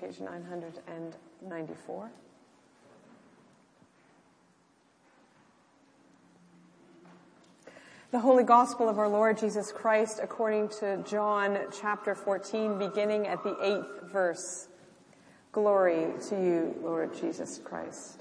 page 994. The Holy Gospel of our Lord Jesus Christ according to John chapter 14, beginning at the 8th verse. Glory to you, Lord Jesus Christ.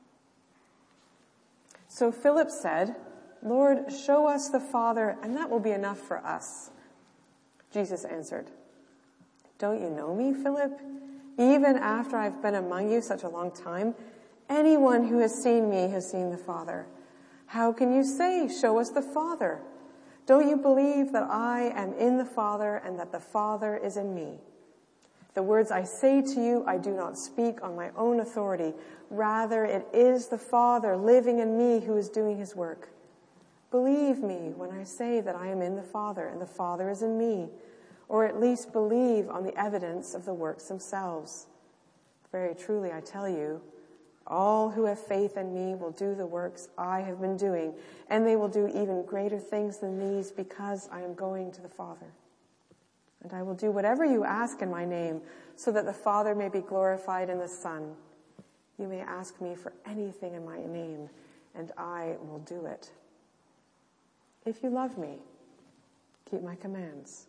So Philip said, Lord, show us the Father, and that will be enough for us. Jesus answered, Don't you know me, Philip? Even after I've been among you such a long time, anyone who has seen me has seen the Father. How can you say, show us the Father? Don't you believe that I am in the Father and that the Father is in me? The words I say to you, I do not speak on my own authority. Rather, it is the Father living in me who is doing his work. Believe me when I say that I am in the Father and the Father is in me, or at least believe on the evidence of the works themselves. Very truly, I tell you, all who have faith in me will do the works I have been doing, and they will do even greater things than these because I am going to the Father. And I will do whatever you ask in my name, so that the Father may be glorified in the Son. You may ask me for anything in my name, and I will do it. If you love me, keep my commands.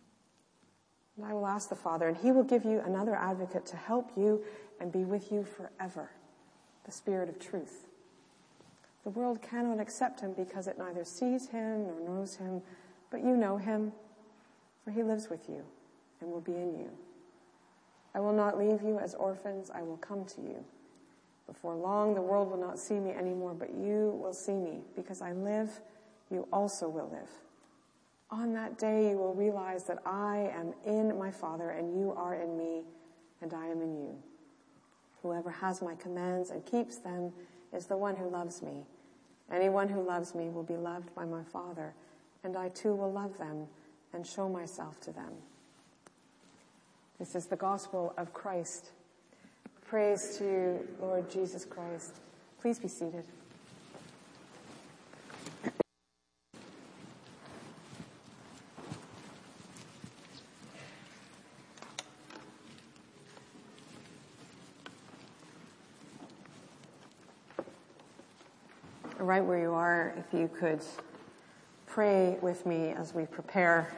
And I will ask the Father, and he will give you another advocate to help you and be with you forever, the Spirit of truth. The world cannot accept him because it neither sees him nor knows him, but you know him, for he lives with you and will be in you. I will not leave you as orphans, I will come to you. Before long, the world will not see me anymore, but you will see me. Because I live, you also will live. On that day, you will realize that I am in my Father, and you are in me, and I am in you. Whoever has my commands and keeps them is the one who loves me. Anyone who loves me will be loved by my Father, and I too will love them and show myself to them. This is the gospel of Christ. Praise to you, Lord Jesus Christ. Please be seated. Right where you are, if you could pray with me as we prepare.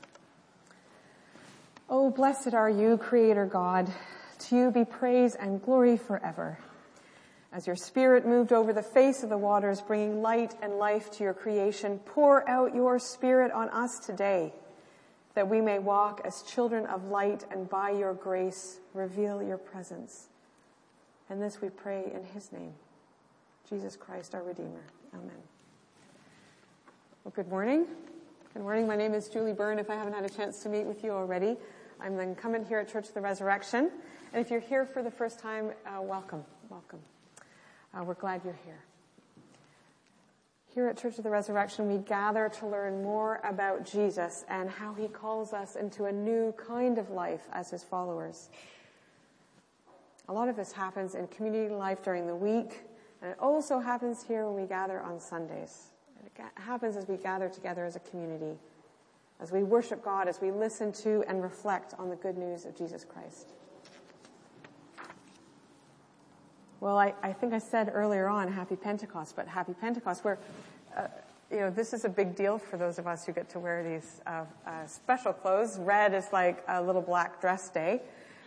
Oh, blessed are you, Creator God. To you be praise and glory forever. As your Spirit moved over the face of the waters, bringing light and life to your creation, pour out your Spirit on us today, that we may walk as children of light and by your grace reveal your presence. And this we pray in his name, Jesus Christ, our Redeemer. Amen. Well, good morning. Good morning. My name is Julie Byrne. If I haven't had a chance to meet with you already, I'm the incumbent here at Church of the Resurrection. And if you're here for the first time, welcome. Welcome. We're glad you're here. Here at Church of the Resurrection, we gather to learn more about Jesus and how he calls us into a new kind of life as his followers. A lot of this happens in community life during the week, and it also happens here when we gather on Sundays. It happens as we gather together as a community, as we worship God, as we listen to and reflect on the good news of Jesus Christ. Well, I think I said earlier on, Happy Pentecost, but Happy Pentecost, where, this is a big deal for those of us who get to wear these special clothes. Red is like a little black dress day.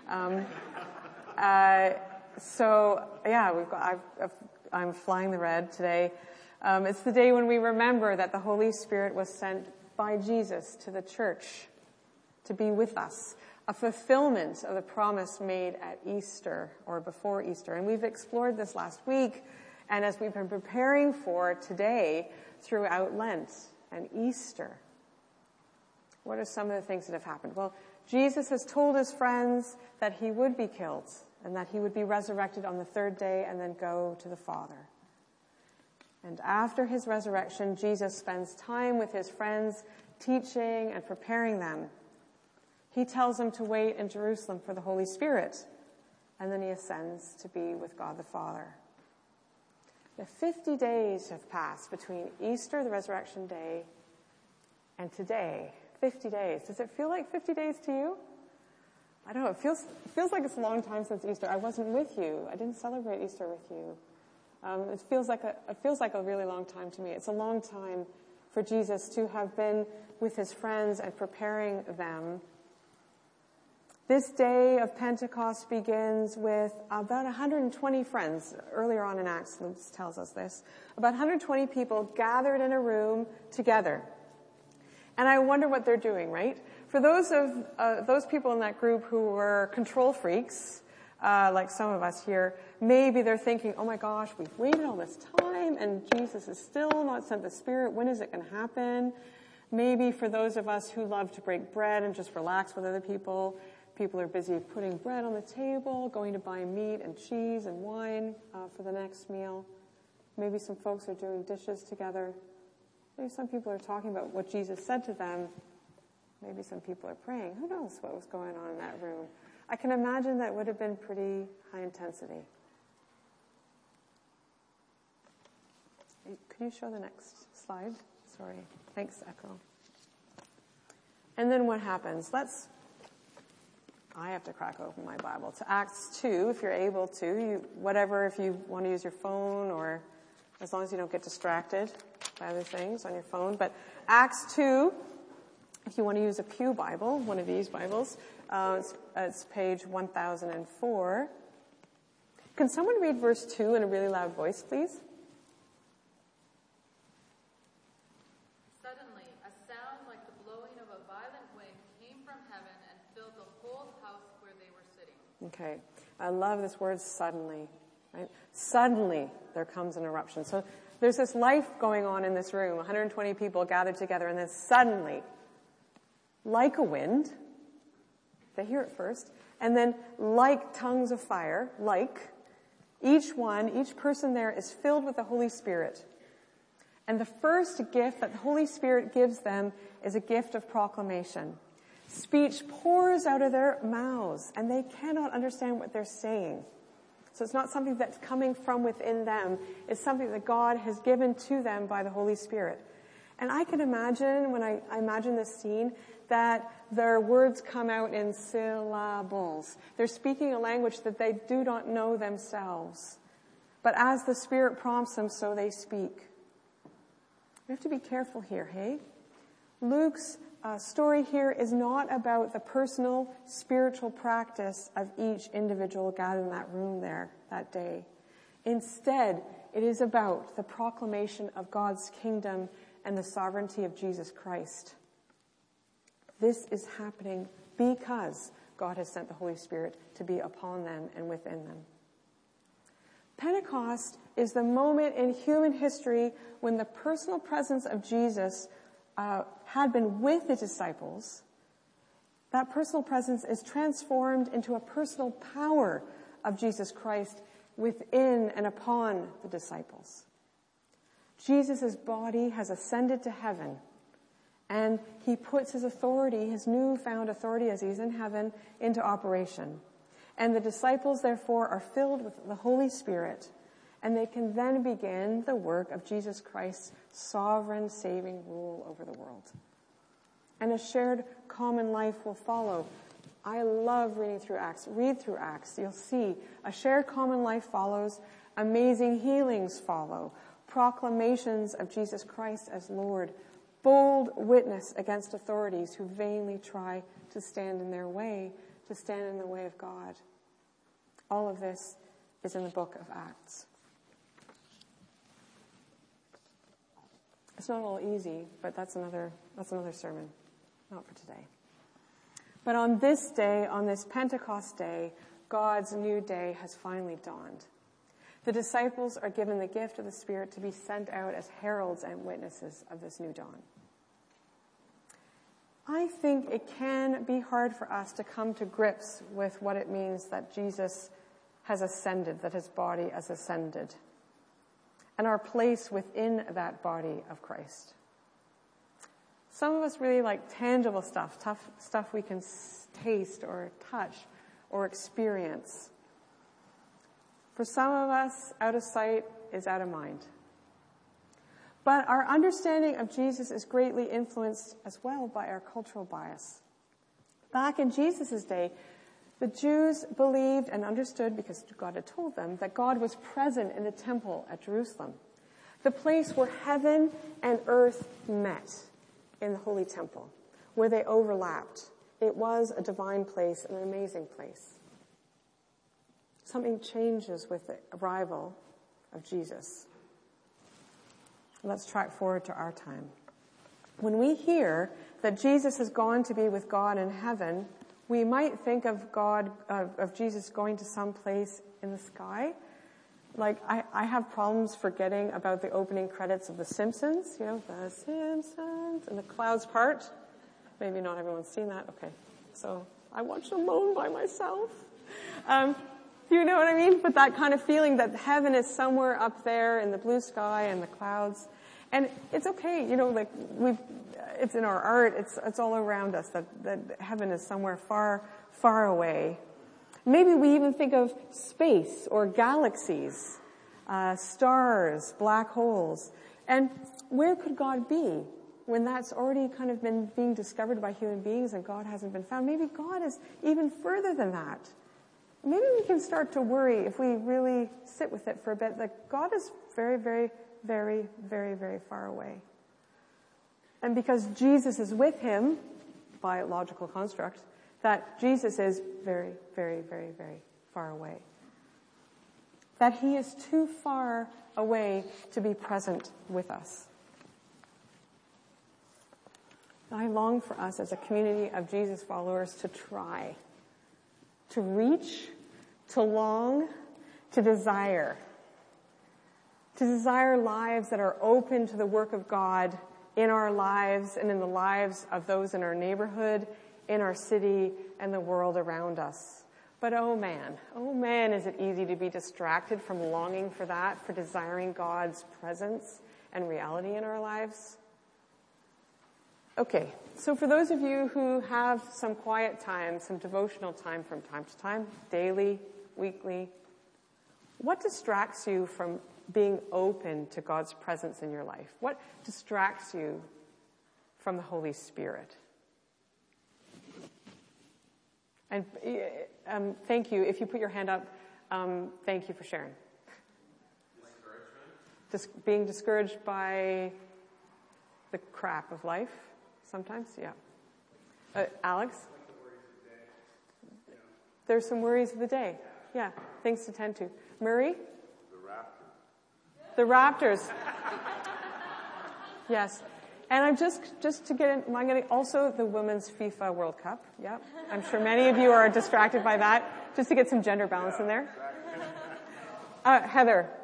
I'm flying the red today. It's the day when we remember that the Holy Spirit was sent by Jesus to the church to be with us, a fulfillment of the promise made at Easter or before Easter. And we've explored this last week, and as we've been preparing for today throughout Lent and Easter. What are some of the things that have happened? Well, Jesus has told his friends that he would be killed and that he would be resurrected on the third day and then go to the Father. And after his resurrection, Jesus spends time with his friends, teaching and preparing them. He tells them to wait in Jerusalem for the Holy Spirit, and then he ascends to be with God the Father. The 50 days have passed between Easter, the resurrection day, and today. 50 days. Does it feel like 50 days to you? I don't know, it feels like it's a long time since Easter. I wasn't with you. I didn't celebrate Easter with you. It feels like a really long time to me. It's a long time for Jesus to have been with his friends and preparing them. This day of Pentecost begins with about 120 friends. Earlier on in Acts, Luke tells us this. About 120 people gathered in a room together. And I wonder what they're doing, right? For those people in that group who were control freaks, like some of us here, maybe they're thinking, oh my gosh, we've waited all this time and Jesus is still not sent the Spirit. When is it going to happen? Maybe for those of us who love to break bread and just relax with other people, people are busy putting bread on the table, going to buy meat and cheese and wine for the next meal. Maybe some folks are doing dishes together. Maybe some people are talking about what Jesus said to them. Maybe some people are praying. Who knows what was going on in that room? I can imagine that would have been pretty high intensity. Could you show the next slide? Sorry. Thanks, Echo. And then what happens? I have to crack open my Bible to Acts 2, if you're able to. If you want to use your phone, or as long as you don't get distracted by other things on your phone. But Acts 2, if you want to use a Pew Bible, one of these Bibles, it's page 1004. Can someone read verse 2 in a really loud voice, please? Suddenly, a sound like the blowing of a violent wind came from heaven and filled the whole house where they were sitting. Okay. I love this word suddenly, right? Suddenly there comes an eruption. So there's this life going on in this room, 120 people gathered together, and then suddenly, like a wind, they hear it first, and then like tongues of fire, each person there is filled with the Holy Spirit. And the first gift that the Holy Spirit gives them is a gift of proclamation. Speech pours out of their mouths, and they cannot understand what they're saying. So it's not something that's coming from within them. It's something that God has given to them by the Holy Spirit. And I can imagine, when I imagine this scene, that their words come out in syllables. They're speaking a language that they do not know themselves. But as the Spirit prompts them, so they speak. We have to be careful here, hey? Luke's story here is not about the personal spiritual practice of each individual gathered in that room there that day. Instead, it is about the proclamation of God's kingdom and the sovereignty of Jesus Christ. This is happening because God has sent the Holy Spirit to be upon them and within them. Pentecost is the moment in human history when the personal presence of Jesus had been with the disciples. That personal presence is transformed into a personal power of Jesus Christ within and upon the disciples. Jesus' body has ascended to heaven, and he puts his authority, his newfound authority as he's in heaven, into operation. And the disciples, therefore, are filled with the Holy Spirit, and they can then begin the work of Jesus Christ's sovereign saving rule over the world. And a shared common life will follow. I love reading through Acts. Read through Acts. You'll see a shared common life follows. Amazing healings follow. Proclamations of Jesus Christ as Lord. Bold witness against authorities who vainly try to stand in their way, to stand in the way of God. All of this is in the book of Acts. It's not all easy, but that's another sermon, not for today. But on this day, on this Pentecost day, God's new day has finally dawned. The disciples are given the gift of the Spirit to be sent out as heralds and witnesses of this new dawn. I think it can be hard for us to come to grips with what it means that Jesus has ascended, that his body has ascended, and our place within that body of Christ. Some of us really like tangible stuff, tough stuff we can taste or touch or experience. For some of us, out of sight is out of mind. But our understanding of Jesus is greatly influenced as well by our cultural bias. Back in Jesus' day, The Jews believed and understood, because God had told them, that God was present in the temple at Jerusalem, the place where heaven and earth met in the holy temple, where they overlapped. It was a divine place, an amazing place. Something changes with the arrival of Jesus. Let's track forward to our time. When we hear that Jesus has gone to be with God in heaven, we might think of Jesus going to some place in the sky. Like, I have problems forgetting about the opening credits of The Simpsons. You know, The Simpsons, and the clouds part. Maybe not everyone's seen that. Okay. So I watched Alone by myself. You know what I mean? But that kind of feeling that heaven is somewhere up there in the blue sky and the clouds. And it's okay, you know, like it's in our art, it's all around us, that heaven is somewhere far, far away. Maybe we even think of space or galaxies, stars, black holes. And where could God be when that's already kind of been being discovered by human beings and God hasn't been found? Maybe God is even further than that. Maybe we can start to worry, if we really sit with it for a bit, that God is very, very, very, very, very far away. And because Jesus is with him, by logical construct, that Jesus is very, very, very, very far away. That he is too far away to be present with us. I long for us as a community of Jesus followers to try, to reach, to long, to desire lives that are open to the work of God in our lives and in the lives of those in our neighborhood, in our city, and the world around us. But oh man, is it easy to be distracted from longing for that, for desiring God's presence and reality in our lives? Okay, so for those of you who have some quiet time, some devotional time from time to time, daily, weekly, what distracts you from being open to God's presence in your life? What distracts you from the Holy Spirit? And thank you. If you put your hand up, thank you for sharing. Discouragement? Being discouraged by the crap of life sometimes? Yeah. Alex? There's some worries of the day. Yeah, things to tend to. Murray? The Raptors. Yes. And I'm just to get in, I'm going to also the Women's FIFA World Cup. Yeah. I'm sure many of you are distracted by that, just to get some gender balance in there. Heather.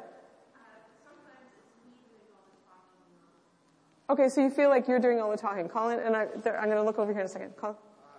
Okay, so you feel like you're doing all the talking. Colin, and I'm going to look over here in a second. Colin?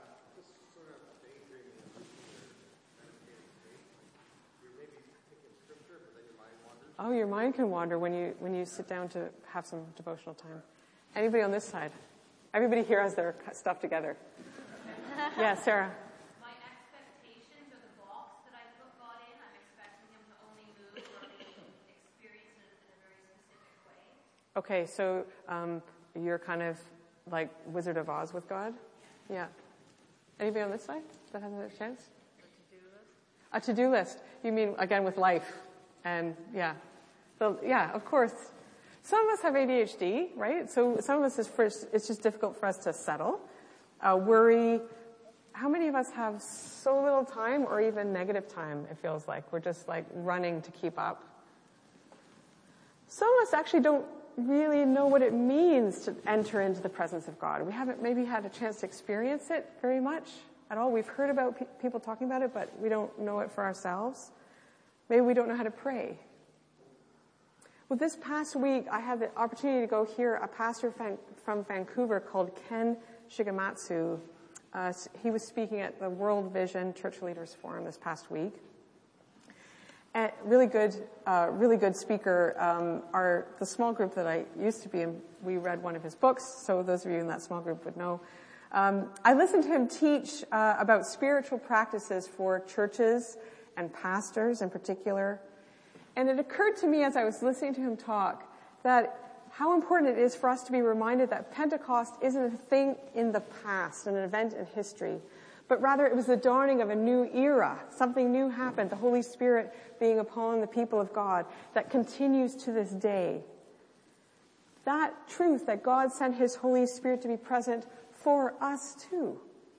Oh, your mind can wander when you sit down to have some devotional time. Anybody on this side? Everybody here has their stuff together. Yeah, Sarah. My expectations are the box that I put God in. I'm expecting him to only move or experience it in a very specific way. Okay, so you're kind of like Wizard of Oz with God? Yeah. Anybody on this side that has a chance? A to-do list. You mean, again, with life. And, yeah. So, yeah, of course. Some of us have ADHD, right? So some of us, it's just difficult for us to settle. Worry. How many of us have so little time or even negative time, it feels like? We're just like running to keep up. Some of us actually don't really know what it means to enter into the presence of God. We haven't maybe had a chance to experience it very much at all. We've heard about people talking about it, but we don't know it for ourselves. Maybe we don't know how to pray. Well, this past week, I had the opportunity to go hear a pastor from Vancouver called Ken Shigematsu. He was speaking at the World Vision Church Leaders Forum this past week. And really good speaker. The small group that I used to be in, we read one of his books, so those of you in that small group would know. I listened to him teach about spiritual practices for churches and pastors in particular. And it occurred to me as I was listening to him talk that how important it is for us to be reminded that Pentecost isn't a thing in the past, an event in history, but rather it was the dawning of a new era. Something new happened, the Holy Spirit being upon the people of God, that continues to this day. That truth that God sent his Holy Spirit to be present for us too,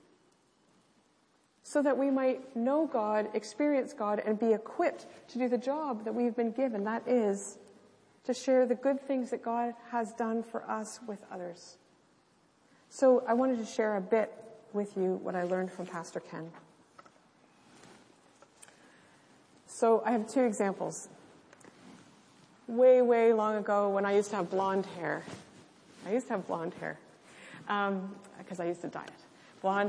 so that we might know God, experience God, and be equipped to do the job that we've been given. That is, to share the good things that God has done for us with others. So I wanted to share a bit with you what I learned from Pastor Ken. So I have 2 examples. Way, way long ago when I used to have blonde hair. Because I used to dye it blonde.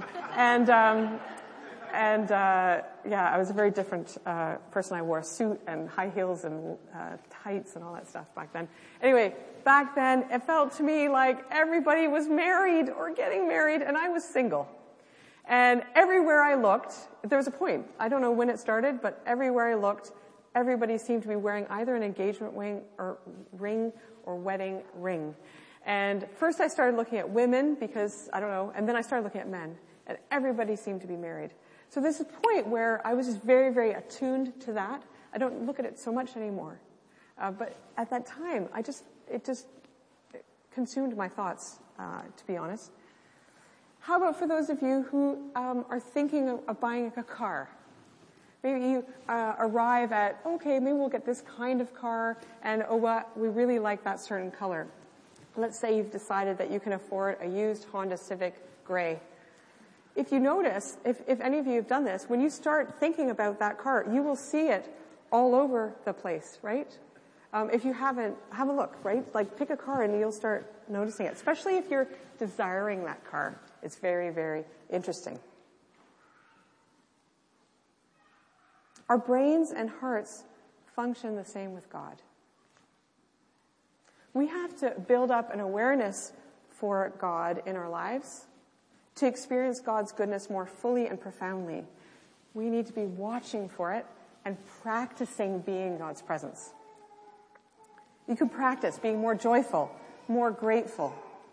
Yeah, I was a very different person. I wore a suit and high heels and tights and all that stuff back then. Anyway, back then it felt to me like everybody was married or getting married and I was single. And everywhere I looked, there was a point. I don't know when it started, but everywhere I looked, everybody seemed to be wearing either an engagement ring or wedding ring. And first I started looking at women because, I don't know, and then I started looking at men. And everybody seemed to be married. So there's a point where I was just very, very attuned to that. I don't look at it so much anymore. But at that time, it just consumed my thoughts, to be honest. How about for those of you who are thinking of buying a car? Maybe you arrive at, okay, maybe we'll get this kind of car, and we really like that certain color. Let's say you've decided that you can afford a used Honda Civic Gray. If you notice, if any of you have done this, when you start thinking about that car, you will see it all over the place, right? If you haven't, have a look, right? Like pick a car and you'll start noticing it, especially if you're desiring that car. It's very, very interesting. Our brains and hearts function the same with God. We have to build up an awareness for God in our lives. To experience God's goodness more fully and profoundly, we need to be watching for it and practicing being in God's presence. You can practice being more joyful, more grateful.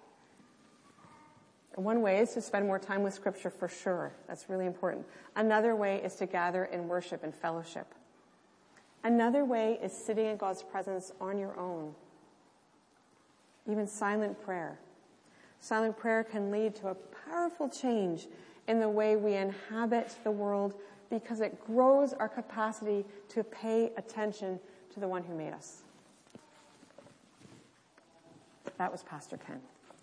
And one way is to spend more time with Scripture for sure. That's really important. Another way is to gather in worship and fellowship. Another way is sitting in God's presence on your own. Even silent prayer. Silent prayer can lead to a powerful change in the way we inhabit the world because it grows our capacity to pay attention to the one who made us. That was Pastor Ken.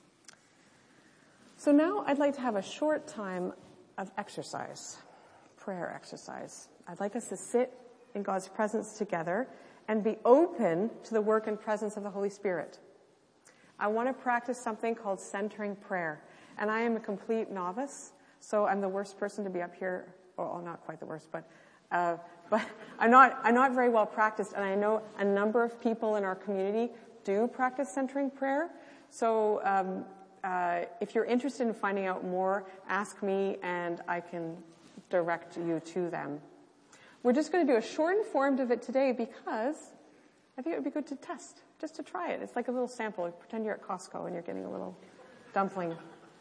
So now I'd like to have a short time of exercise, prayer exercise. I'd like us to sit in God's presence together and be open to the work and presence of the Holy Spirit. I want to practice something called centering prayer. And I am a complete novice, so I'm the worst person to be up here. Well, not quite the worst, but I'm not very well practiced. And I know a number of people in our community do practice centering prayer. So if you're interested in finding out more, ask me and I can direct you to them. We're just going to do a shortened form of it today because I think it would be good to test, just to try it. It's like a little sample. Pretend you're at Costco and you're getting a little dumpling.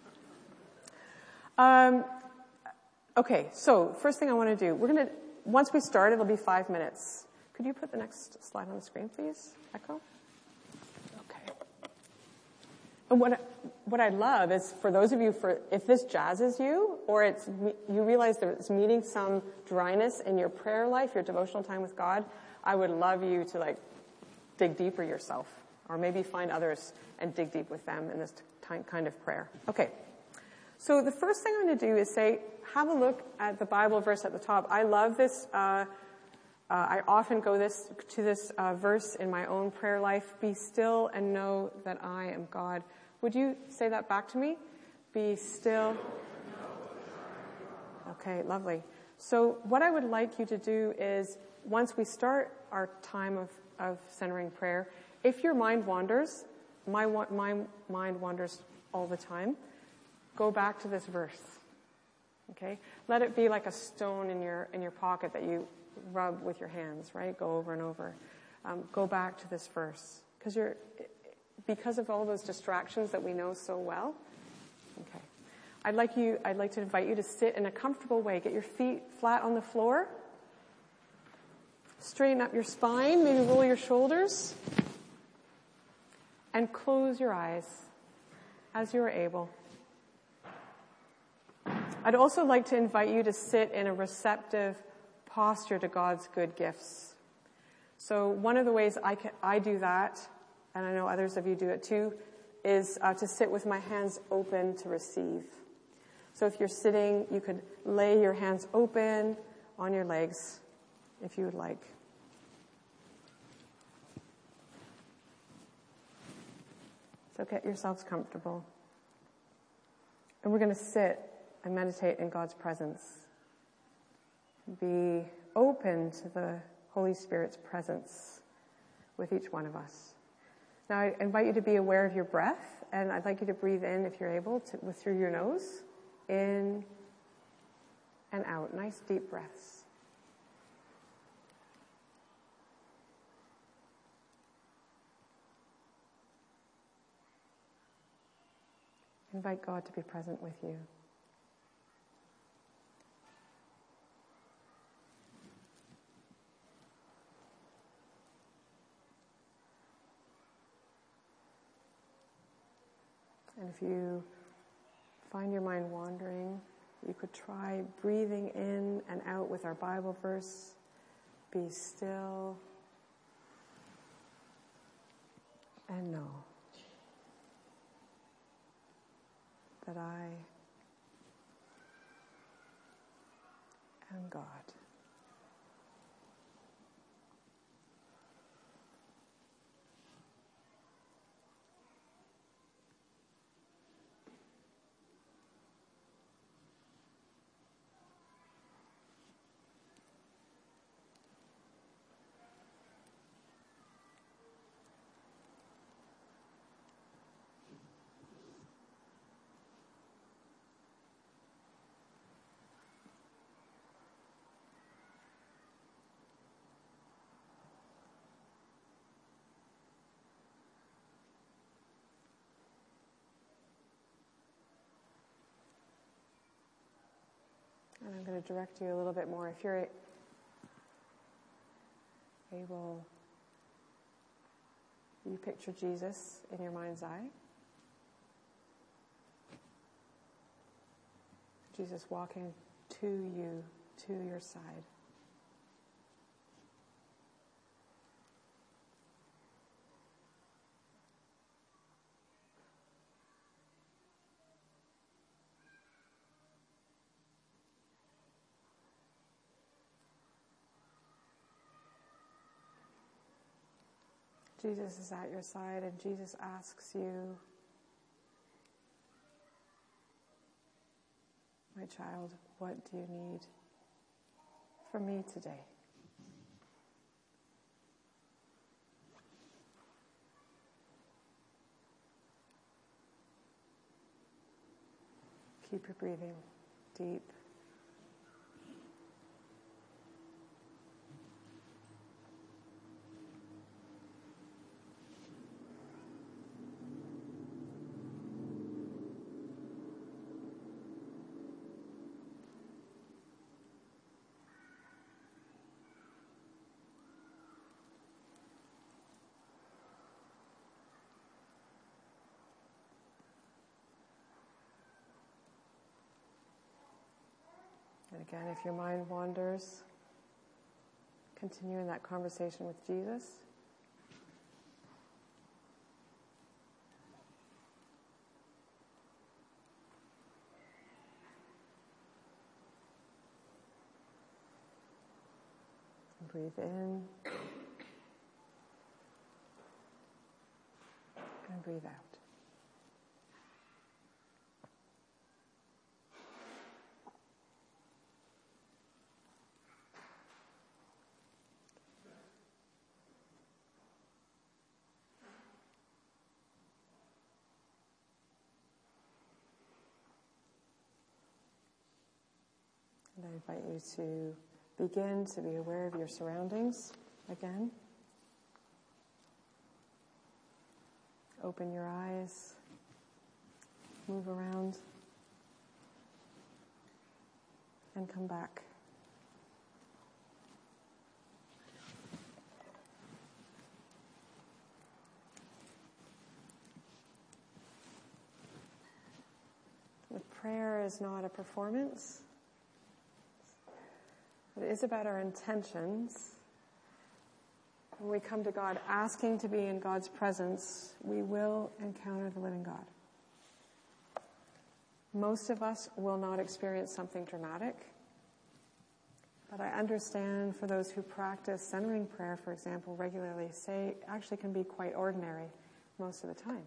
Okay, so first thing I want to do, once we start, it'll be 5 minutes. Could you put the next slide on the screen, please? Echo? Okay. And what I love is for those of you, if this jazzes you, or you realize that it's meeting some dryness in your prayer life, your devotional time with God, I would love you to dig deeper yourself, or maybe find others and dig deep with them in this kind of prayer. Okay. So the first thing I'm going to do is have a look at the Bible verse at the top. I love this. I often go to this verse in my own prayer life. Be still and know that I am God. Would you say that back to me? Be still. Okay, lovely. So what I would like you to do is, once we start our time of centering prayer, if your mind wanders, my mind wanders all the time, go back to this verse. Okay? Let it be like a stone in your pocket that you rub with your hands, right? Go over and over. Go back to this verse. Because of all those distractions that we know so well. Okay. I'd like to invite you to sit in a comfortable way. Get your feet flat on the floor. Straighten up your spine, maybe roll your shoulders. And close your eyes as you are able. I'd also like to invite you to sit in a receptive posture to God's good gifts. So one of the ways I do that, and I know others of you do it too, is to sit with my hands open to receive. So if you're sitting, you could lay your hands open on your legs if you would like. So get yourselves comfortable. And we're going to sit and meditate in God's presence. Be open to the Holy Spirit's presence with each one of us. Now I invite you to be aware of your breath, and I'd like you to breathe in, if you're able, through your nose, in and out. Nice deep breaths. Invite God to be present with you. And if you find your mind wandering, you could try breathing in and out with our Bible verse. Be still and know that I am God. And I'm going to direct you a little bit more. If you're able, you picture Jesus in your mind's eye. Jesus walking to you, to your side. Jesus is at your side, and Jesus asks you, my child, what do you need from me today? Keep your breathing deep. And again, if your mind wanders, continue in that conversation with Jesus. Breathe in and breathe out. And I invite you to begin to be aware of your surroundings again. Open your eyes, move around. and come back. Prayer is not a performance. It is about our intentions. When we come to God asking to be in God's presence, we will encounter the living God. Most of us will not experience something dramatic, but I understand for those who practice centering prayer, for example, regularly, say actually can be quite ordinary most of the time.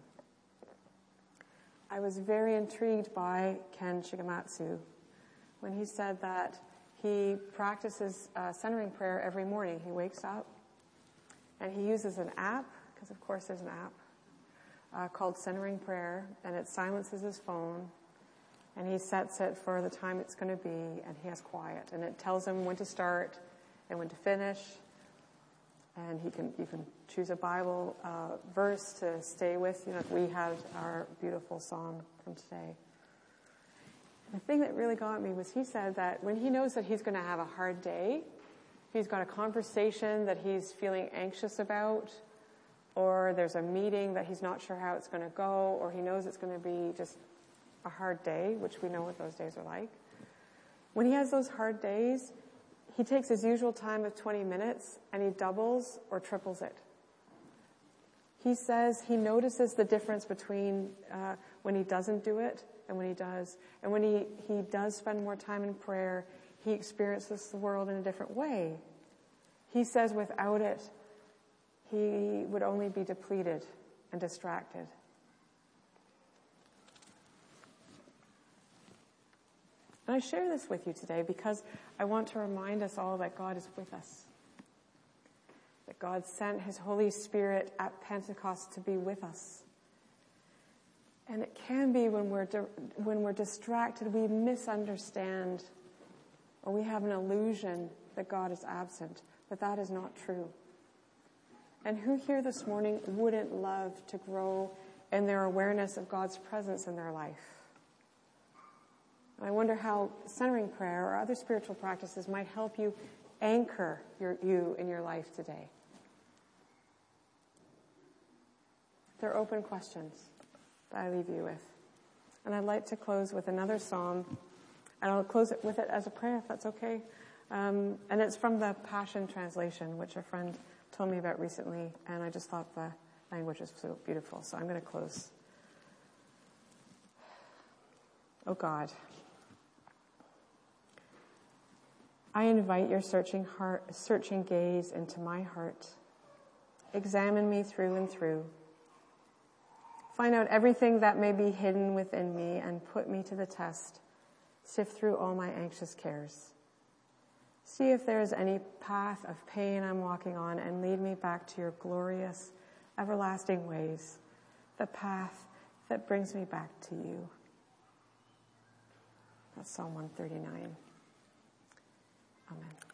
I was very intrigued by Ken Shigematsu when he said that he practices centering prayer every morning. He wakes up and he uses an app, because of course there's an app, called Centering Prayer, and it silences his phone, and he sets it for the time it's going to be, and he has quiet, and it tells him when to start and when to finish, and you can choose a Bible verse to stay with. You know, we had our beautiful psalm from today. The thing that really got me was he said that when he knows that he's going to have a hard day, he's got a conversation that he's feeling anxious about, or there's a meeting that he's not sure how it's going to go, or he knows it's going to be just a hard day, which we know what those days are like. When he has those hard days, he takes his usual time of 20 minutes and he doubles or triples it. He says he notices the difference between when he doesn't do it and when he does. And when he does spend more time in prayer, he experiences the world in a different way. He says without it, he would only be depleted and distracted. And I share this with you today because I want to remind us all that God is with us. That God sent His Holy Spirit at Pentecost to be with us. And it can be when we're distracted, we misunderstand, or we have an illusion that God is absent, but that is not true. And who here this morning wouldn't love to grow in their awareness of God's presence in their life? I wonder how centering prayer or other spiritual practices might help you anchor you in your life today. They're open questions that I leave you with. And I'd like to close with another psalm, and I'll close it with it as a prayer, if that's okay. And it's from the Passion Translation, which a friend told me about recently, and I just thought the language was so beautiful. So I'm going to close. Oh God, I invite your searching gaze into my heart. Examine me through and through. Find out everything that may be hidden within me and put me to the test. Sift through all my anxious cares. See if there is any path of pain I'm walking on and lead me back to your glorious, everlasting ways, the path that brings me back to you. That's Psalm 139. Amen.